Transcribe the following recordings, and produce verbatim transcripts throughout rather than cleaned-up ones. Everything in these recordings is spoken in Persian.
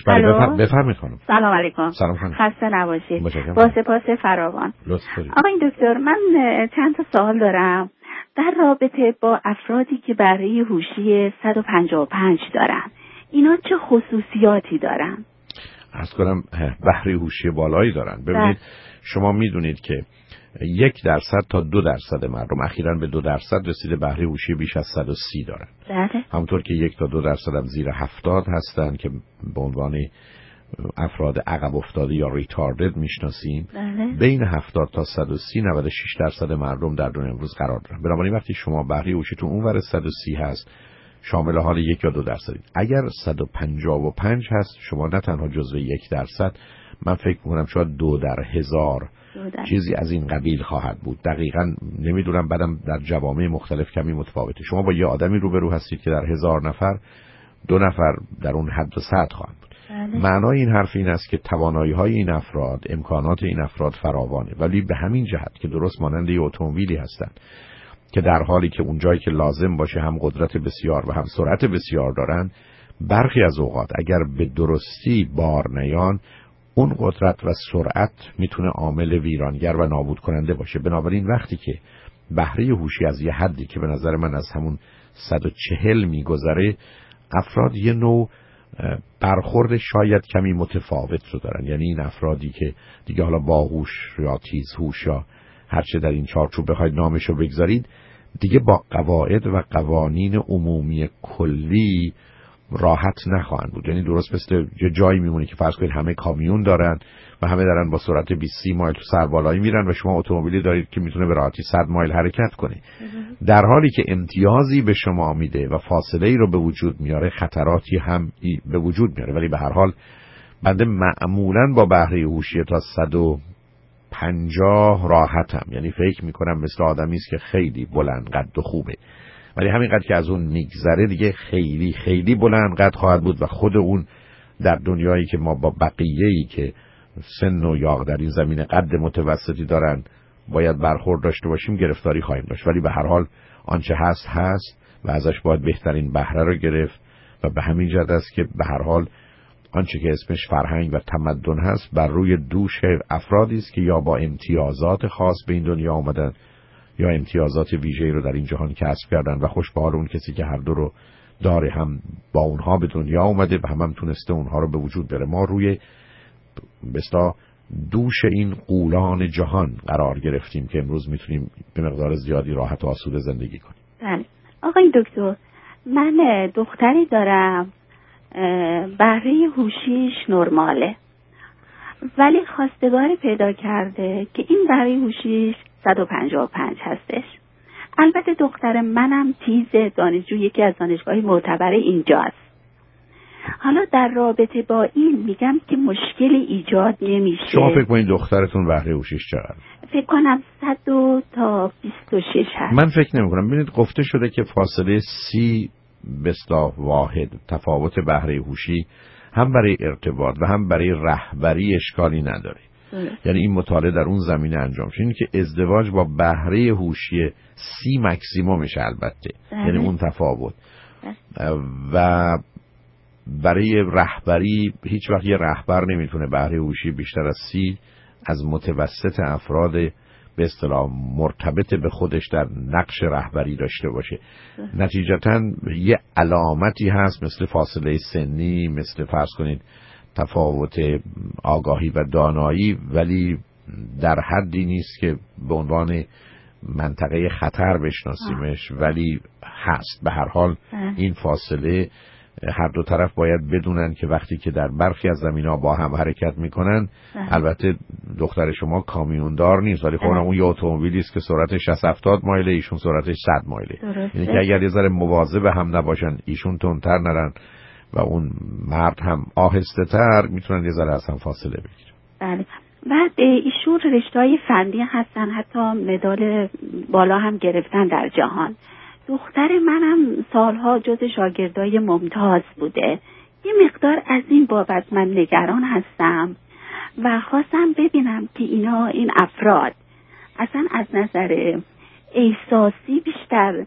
بله بفرمایید خانم. سلام علیکم. سلام خانم. خسته نباشید. با سپاس فراوان. آقای دکتر، من چند تا سوال دارم در رابطه با افرادی که بهره هوشی صد و پنجاه و پنج دارن. اینا چه خصوصیاتی دارن؟ عرض کنم بهره هوشی بالایی دارن. ببینید شما میدونید که یک درصد تا دو درصد مردم اخیراً به دو درصد رسیده بهره هوشی بیش از صد و سی دارن. بله. همونطور که یک تا دو درصد هم زیر هفتاد هستن که به عنوان افراد عقب افتاده یا ریتاردد میشناسیم. بله. بین هفتاد تا صد و سی نود و شش درصد مردم در دنیا امروز قرار دارن. بنابراین وقتی شما بهره هوشیتون اونور صد و سی هست شامل حال یک یا دو درصدید. اگر صد و پنجاه و پنج هست شما نه تنها جزو یک درصد، من فکر میکنم شاید دو در هزار چیزی از این قبیل خواهد بود. دقیقاً نمیدونم، بعدم در جوامع مختلف کمی متفاوته. شما با یه آدمی روبرو هستید که در هزار نفر دو نفر در اون حد و سطح خواهند بود. بله. معنای این حرف این است که توانایی‌های این افراد، امکانات این افراد فراوانه، ولی به همین جهت که درست مانند یه اتومبیلی هستند که در حالی که اون جایی که لازم باشه هم قدرت بسیار و هم سرعت بسیار دارن، برخی از اوقات اگر به درستی بار نیان اون قدرت و سرعت میتونه عامل ویرانگر و نابود کننده باشه. بنابراین وقتی که بهره هوشی از یه حدی که به نظر من از همون صد و چهل میگذره، افراد یه نوع برخورد شاید کمی متفاوت رو دارن. یعنی این افرادی که دیگه حالا باهوش یا تیزهوش یا هرچه در این چارچوب بخواید نامشو بگذارید، دیگه با قواعد و قوانین عمومی کلی راحت نخواهند بود. یعنی درست مثل یه جایی میمونه که فرض کنید همه کامیون دارن و همه دارن با سرعت بیست مایل تو سربالایی میرن و شما اتومبیلی دارید که میتونه به راحتی صد مایل حرکت کنه. در حالی که امتیازی به شما میده و فاصله ای رو به وجود میاره، خطراتی هم به وجود میاره. ولی به هر حال بنده معمولاً با بهره هوشی تا صد و پنجاه راحتم. یعنی فکر میکنم مثل آدمی است که خیلی بلند قد و خوبه، ولی همینقدر که از اون میگذره دیگه خیلی خیلی بلند قد خواهد بود و خود اون در دنیایی که ما با بقیه‌ای که سن و یاغ در این زمینه قد متوسطی دارن باید برخورد داشته باشیم گرفتاری خواهیم داشت. ولی به هر حال آنچه هست هست و ازش باید بهترین بهره رو گرفت و به همین جهت است که به هر حال آنچه که اسمش فرهنگ و تمدن هست بر روی دوش افرادی است که یا با امتیازات خاص به این دنیا آمدن یا امتیازات ویژه‌ای رو در این جهان کسب کردن و خوش به حال اون کسی که هر دو رو داره، هم با اونها به دنیا اومده و هم, هم تونسته اونها رو به وجود بیاره. ما روی بستا دوش این غولان جهان قرار گرفتیم که امروز میتونیم به مقدار زیادی راحت و آسوده زندگی کنیم. بله. آقای دکتر، من دختری دارم بهره هوشیش نرماله ولی خواستگاری پیدا کرده که این بهره هوشیش صد و پنجاه و پنج هستش. البته دختر منم تیز دانشجو یکی از دانشگاهی معتبر اینجاست. حالا در رابطه با این میگم که مشکلی ایجاد نمیشه. شما فکر کنید دخترتون بهره هوشیش چقدر؟ فکر کنم صد تا بیست و شش هست. من فکر نمی کنم. ببینید گفته شده که فاصله سی به اصطلاح واحد تفاوت بهره هوشی هم برای ارتباط و هم برای رهبری اشکالی نداره. یعنی این مطالعه در اون زمینه انجام شده که ازدواج با بهره هوشی سی مکسیمومش البته بله. یعنی اون تفاوت بله. و برای رهبری هیچ وقت یه رهبر نمیتونه بهره هوشی بیشتر از سی از متوسط افراد به اصطلاح مرتبط به خودش در نقش رهبری داشته باشه. نتیجتاً یه علامتی هست مثل فاصله سنی، مثل فرض کنید تفاوت آگاهی و دانایی، ولی در حدی نیست که به عنوان منطقه خطر بشناسیمش، ولی هست. به هر حال این فاصله هر دو طرف باید بدونن که وقتی که در برخی از زمینه‌ها با هم حرکت میکنن، البته دختر شما کامیوندار نیست ولی خب اون یه اتومبیلی است که سرعتش شصت هفتاد مایله، ایشون سرعتش صد مایله. یعنی که اگر یه ذره مواظب هم نباشن، ایشون تندتر نرن و اون مرد هم آهسته تر، میتونن یه ذره از هم فاصله بگیرن. بله. بعد ایشون رشته‌های فنی هستن، حتی مدال بالا هم گرفتن در جهان. دختر منم سالها جز شاگردای ممتاز بوده. یه مقدار از این بابت من نگران هستم و خواستم ببینم که اینا این افراد اصلا از نظر احساسی بیشتر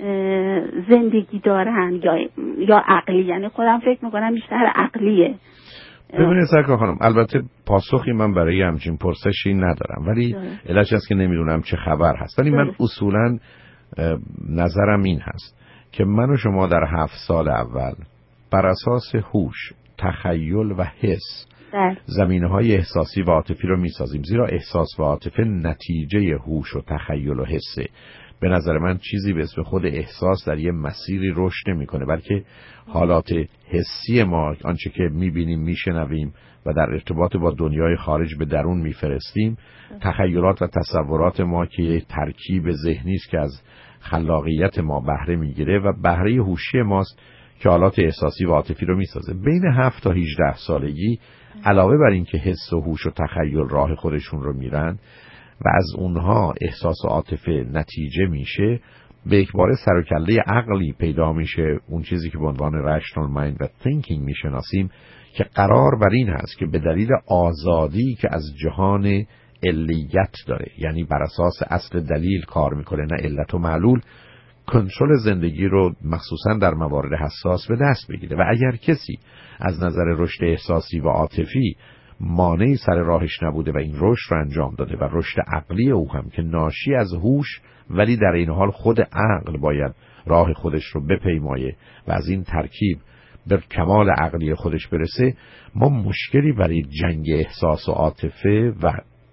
زندگی دارن یا یا عقلی. یعنی خودم فکر میکنم بیشتر عقلیه. ببینید سرکار خانم، البته پاسخی من برای همچین پرسشی ندارم، ولی علتش هست که نمیدونم چه خبر هست. ولی من اصولا نظرم این هست که من و شما در هفت سال اول بر اساس هوش، تخیل و حس زمینه‌های احساسی و عاطفی رو میسازیم، زیرا احساس و عاطفه نتیجه هوش و تخیل و حسه. به نظر من چیزی به اسم خود احساس در یه مسیری رشد نمی‌کنه، بلکه حالات حسی ما، آنچه که می‌بینیم، می‌شنویم و در ارتباط با دنیای خارج به درون می‌فرستیم، تخیلات و تصورات ما که یه ترکیب ذهنی است که از خلاقیت ما بهره می‌گیره و بهره هوشی ماست که حالات احساسی و عاطفی رو می‌سازه. بین هفت تا هجده سالگی علاوه بر این که حس و هوش و تخیل راه خودشون رو میرن و از اونها احساس و عاطفه نتیجه میشه، به یکباره سر و کله عقلی پیدا میشه، اون چیزی که به عنوان rational mind و thinking میشناسیم، که قرار بر این هست که به دلیل آزادی که از جهان علیت داره، یعنی بر اساس اصل دلیل کار میکنه نه علت و معلول، کنترل زندگی رو مخصوصا در موارد حساس به دست بگیره. و اگر کسی از نظر رشد احساسی و عاطفی مانعی سر راهش نبوده و این رشد رو انجام داده و رشد عقلی او هم که ناشی از هوش، ولی در این حال خود عقل باید راه خودش رو بپیمایه و از این ترکیب به کمال عقلی خودش برسه، ما مشکلی برای جنگ احساس و عاطفه و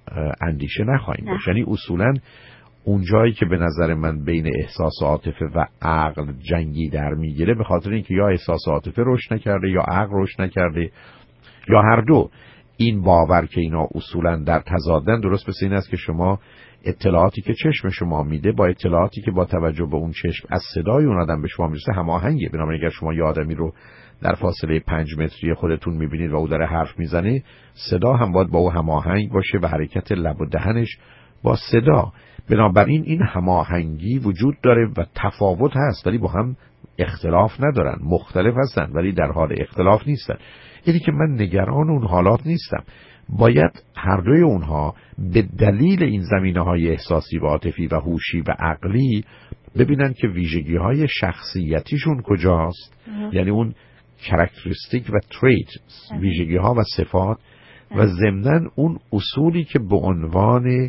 اندیشه نخواهیم داشت. یعنی اصولاً اون جایی که به نظر من بین احساس و عاطفه و عقل جنگی در میگیره، به خاطر اینکه یا احساس و عاطفه رشد نکرده یا عقل رشد نکرده یا هر دو. این باور که اینا اصولا در تضادن درست مثل این است که شما اطلاعاتی که چشم شما میده با اطلاعاتی که با توجه به اون چشم از صدای اون آدم به شما میرسه هماهنگه. بنابراین اگر شما یه آدمی رو در فاصله پنج متری خودتون میبینید و او داره حرف میزنه، صدا هم باید با او هماهنگ باشه و حرکت لب و دهنش با صدا. بنابراین این هماهنگی وجود داره و تفاوت هست، ولی با هم اختلاف ندارن، مختلف هستن ولی در حال اختلاف نیستن. اینی که من نگران اون حالات نیستم. باید هر دوی اونها به دلیل این زمینه‌های احساسی و عاطفی و هوشی و عقلی ببینن که ویژگی‌های شخصیتیشون کجاست، یعنی اون کاراکتریستیک و تریت، ویژگی‌ها و صفات، و ضمناً اون اصولی که به عنوان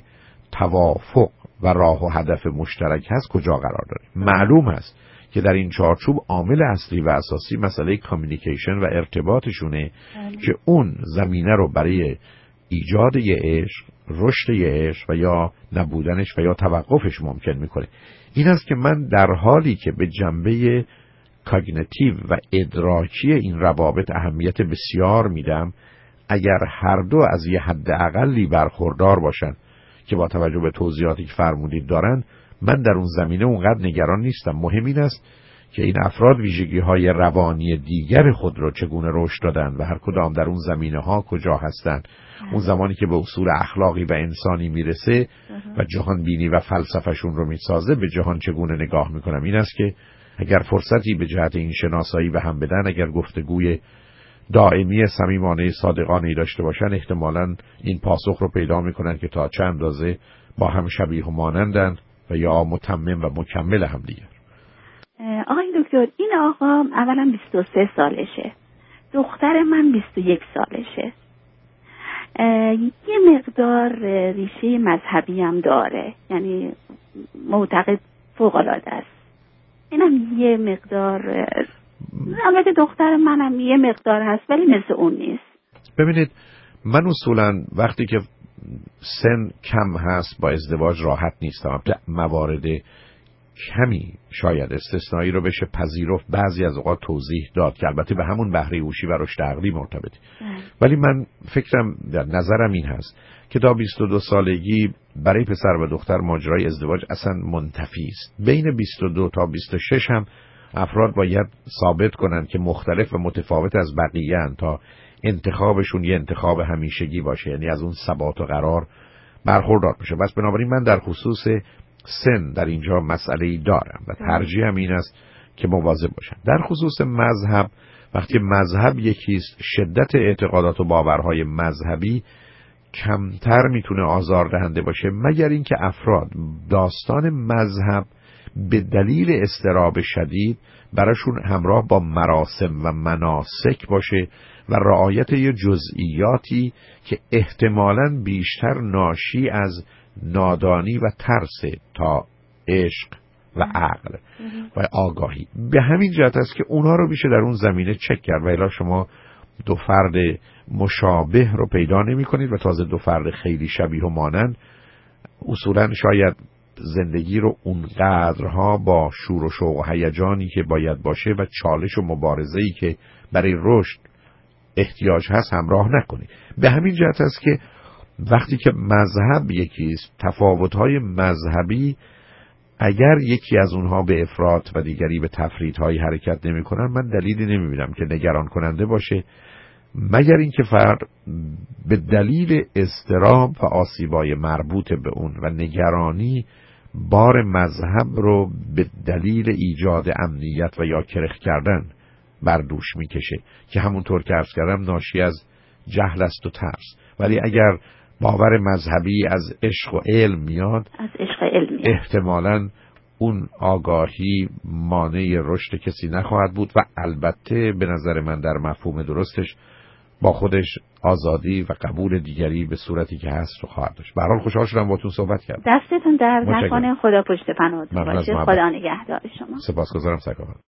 توافق و راه و هدف مشترک هست کجا قرار داره. معلوم هست که در این چارچوب عامل اصلی و اساسی مسئله کامیونیکیشن و ارتباطشونه که اون زمینه رو برای ایجاد یه عشق، رشد یه عشق و یا نبودنش و یا توقفش ممکن میکنه. این است که من در حالی که به جنبه کاگنیتیو و ادراکی این روابط اهمیت بسیار میدم، اگر هر دو از یه حد اقلی برخوردار باشن که با توجه به توضیحاتی که فرمودید دارن، من در اون زمینه اونقدر نگران نیستم. مهم این است که این افراد ویژگی‌های روانی دیگر خود رو چگونه رشد دادن و هر کدام در اون زمینه‌ها کجا هستن. اون زمانی که به اصول اخلاقی و انسانی میرسه و جهان بینی و فلسفه‌شون رو میسازه، به جهان چگونه نگاه میکنم. این است که اگر فرصتی به جهت این شناسایی به هم بدن، اگر گفتگوی دائمی صمیمانه صادقانه داشته باشن، احتمالاً این پاسخ رو پیدا میکنن که تا چند اندازه با هم شبیه و مانندن و یا متمم و مکمل هم دیگر. آقای دکتر، این آقا اولا بیست و سه سالشه، دختر من بیست و یک سالشه. یه مقدار ریشه مذهبی هم داره، یعنی معتقد فوق‌العاده است. اینم یه مقدار، البته دختر منم یه مقدار هست ولی مثل اون نیست. ببینید، من اصولا وقتی که سن کم هست با ازدواج راحت نیستم. موارد کمی شاید استثنایی رو بشه پذیرفت، بعضی از اوقات توضیح داد که البته به همون بهره هوشی و رشد عقلی مرتبطه. ولی من فکرم، در نظرم این هست که تا بیست و دو سالگی برای پسر و دختر ماجرای ازدواج اصلا منتفی است. بین بیست و دو تا بیست و شش هم افراد باید ثابت کنن که مختلف و متفاوت از بقیه ان تا انتخابشون یه انتخاب همیشگی باشه، یعنی از اون ثبات و قرار برخوردار بشه. بس بنابراین من در خصوص سن در اینجا مسئله‌ای دارم و ترجیحم این است که مواظب باشم. در خصوص مذهب، وقتی مذهب یکیست، شدت اعتقادات و باورهای مذهبی کمتر میتونه آزاردهنده باشه، مگر اینکه افراد داستان مذهب به دلیل اضطراب شدید براشون همراه با مراسم و مناسک باشه و رعایت یه جزئیاتی که احتمالاً بیشتر ناشی از نادانی و ترس تا عشق و عقل و آگاهی. به همین جهت است که اونها رو میشه در اون زمینه چک کرد و الا شما دو فرد مشابه رو پیدا نمی کنید و تازه دو فرد خیلی شبیه و مانند اصولاً شاید زندگی رو اونقدرها با شور و شوق و هیجانی که باید باشه و چالش و مبارزه‌ای که برای رشد احتیاج هست همراه نکنید. به همین جهت است که وقتی که مذهب یکیست، تفاوت‌های مذهبی اگر یکی از اونها به افراط و دیگری به تفریط‌های حرکت نمی‌کنن، من دلیلی نمی‌بینم که نگران کننده باشه، مگر اینکه فرد به دلیل اضطراب و آسیبای مربوط به اون و نگرانی بار مذهب رو به دلیل ایجاد امنیت و یا کرخ کردن بر دوش میکشه که همونطور که عرض کردم ناشی از جهل است و ترس. ولی اگر باور مذهبی از عشق و علم میاد، از عشق علم میاد، احتمالاً اون آگاهی مانع رشد کسی نخواهد بود و البته به نظر من در مفهوم درستش با خودش آزادی و قبول دیگری به صورتی که هست رو خواهد داشت. به هر حال خوشحال شدم باهاتون صحبت کردم. دستتون درد نکنه، خدا پشت پناهتون باشه. خدا نگهدار شما. سپاسگزارم. سکاوان.